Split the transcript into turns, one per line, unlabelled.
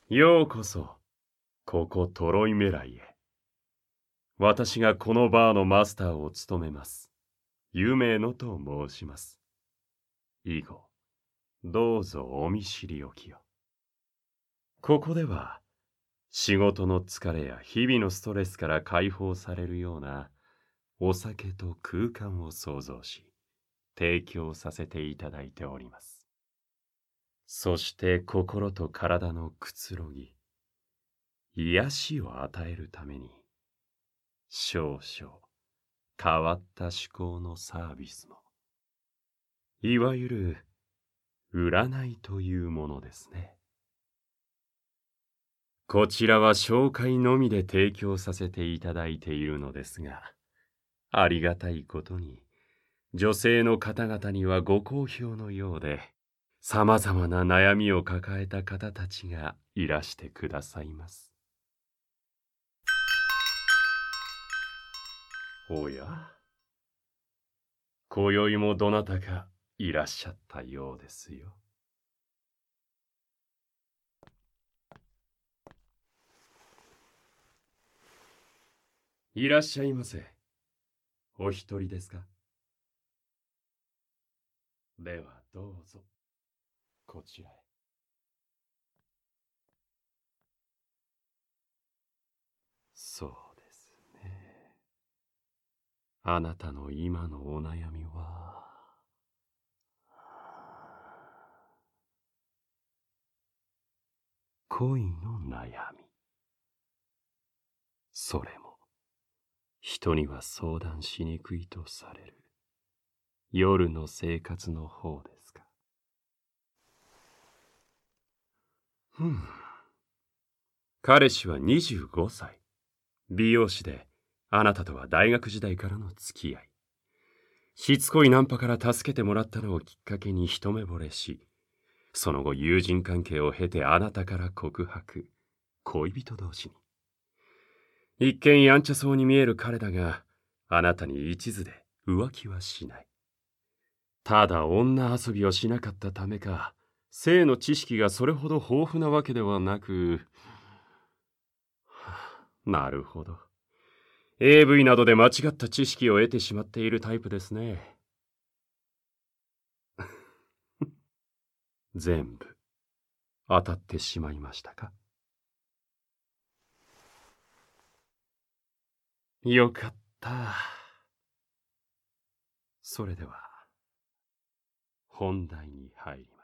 ようこそ、ここトロイメライへ。私がこのバーのマスターを務めます。有名のと申します。以後、どうぞお見知りおきを。ここでは、仕事の疲れや日々のストレスから解放されるようなお酒と空間を創造し、提供させていただいております。そして心と体のくつろぎ、癒しを与えるために、少々変わった趣向のサービスも、いわゆる占いというものですね。こちらは紹介のみで提供させていただいているのですが、ありがたいことに、女性の方々にはご好評のようで、様々な悩みを抱えた方たちがいらしてくださいます。おや、今宵もどなたかいらっしゃったようですよ。いらっしゃいませ。お一人ですか？ではどうぞ、こちらへ。そうですね。あなたの今のお悩みは、恋の悩み。それも、人には相談しにくいとされる夜の生活の方ですか。彼氏は25歳。美容師で、あなたとは大学時代からの付き合い。しつこいナンパから助けてもらったのをきっかけに一目惚れし、その後友人関係を経てあなたから告白。恋人同士に。一見やんちゃそうに見える彼だが、あなたに一途で浮気はしない。ただ女遊びをしなかったためか、性の知識がそれほど豊富なわけではなく、なるほど。AV などで間違った知識を得てしまっているタイプですね。全部当たってしまいましたか？よかった。それでは本題に入ります。